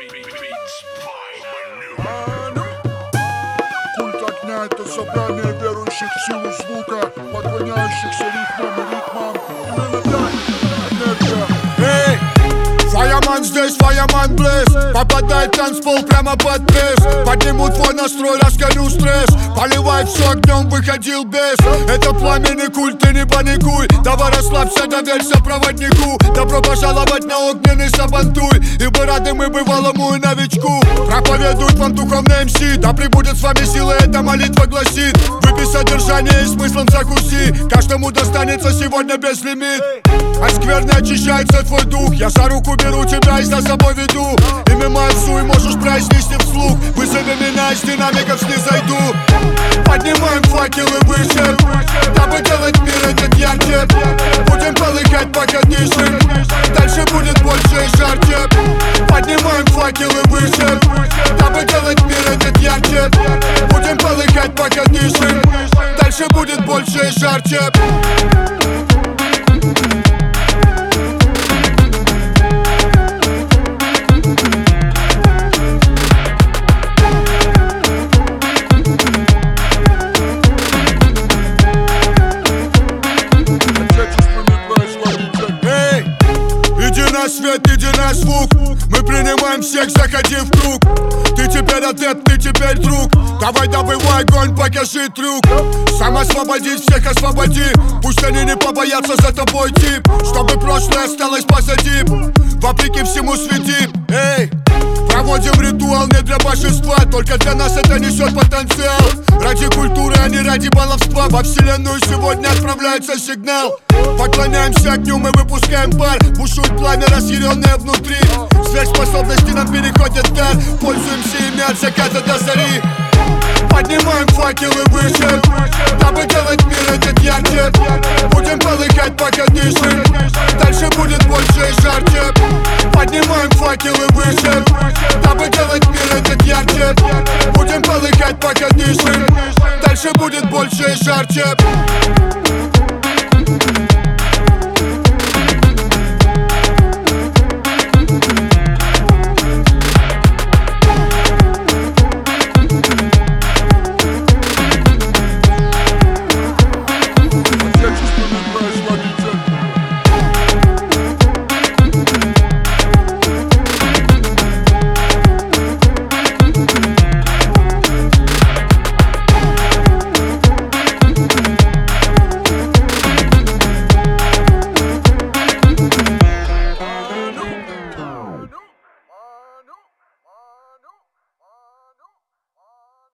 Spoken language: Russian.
Культ огня — это собрание верующих в силу звука, поклоняющихся ритмам. Именно так, энергия. Эй! Фаяман здесь, фаяман близ. Попадает танцпол прямо под пресс. Подниму твой настрой, раскалю стресс. Поливай все огнем, выходил без. Это пламенный культ, ты не паникуй. Давай расслабься, доверься проводнику. Добро пожаловать на огненный сабантуй. Ибо рады мы бывалому и новичку. Проповедует вам духовный МС. Да пребудет с вами сила, эта молитва гласит. Выпей содержание и смыслом закуси. Каждому достанется сегодня без лимит. А скверно очищается твой дух. Я за руку беру тебя и за собой веду. Имя мое всуй, можешь произнести вслух. Вызови меня, из динамиков снизойду. Поднимаем факелы выше, дабы делать мир этот ярче. Будем полыхать, пока дышим. Дальше будет больше и жарче. Поднимаем факелы выше, дабы делать мир этот ярче. Будем полыхать, пока дышим. Дальше будет больше и жарче. Свет, иди на звук. Мы принимаем всех, заходи в круг. Ты теперь адепт, ты теперь друг. Давай добывай огонь, покажи трюк. Сам освободить, всех освободи. Пусть они не побоятся за тобой идти, чтобы прошлое осталось позади. Вопреки всему свети. Эй! Проводим ритуал не для божества, только для нас это несет потенциал. Ради культуры, а не ради баловства. Во вселенную сегодня отправляется сигнал. Поклоняемся огню, мы выпускаем пар. Бушует пламя, разъяренное внутри. Сверхспособности нам переходят дар. Пользуемся ими от заката до зари. Поднимаем факелы выше, дабы делать мир этот ярче. Будем полыхать, пока дышим. Дальше будет больше и жарче. Поднимаем факелы выше, дабы делать мир этот ярче. Будем полыхать, пока дышим. Дальше будет больше и жарче.